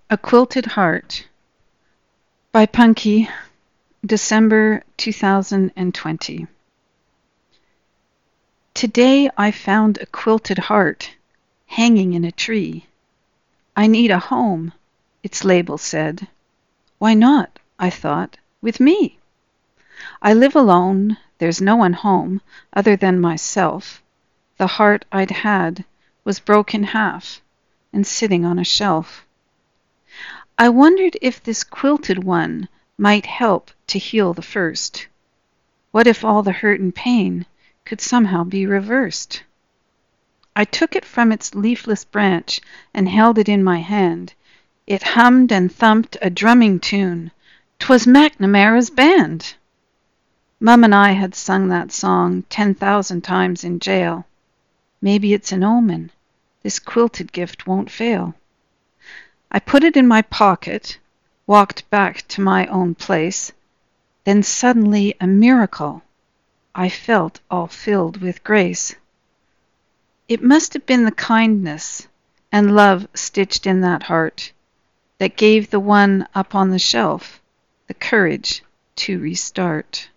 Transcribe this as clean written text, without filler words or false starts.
A Quilted Heart by Punky, December 2020. Today I found a quilted heart hanging in a tree. I need a home, its label said. Why not, I thought, with me? I live alone, there's no one home other than myself. The heart I'd had was broken half and sitting on a shelf. I wondered if this quilted one might help to heal the first. What if all the hurt and pain could somehow be reversed? I took it from its leafless branch and held it in my hand. It hummed and thumped a drumming tune. 'Twas McNamara's band. Mum and I had sung that song 10,000 times in jail. Maybe it's an omen. This quilted gift won't fail. I put it in my pocket, walked back to my own place. Then suddenly a miracle. I felt all filled with grace. It must have been the kindness and love stitched in that heart that gave the one up on the shelf the courage to restart.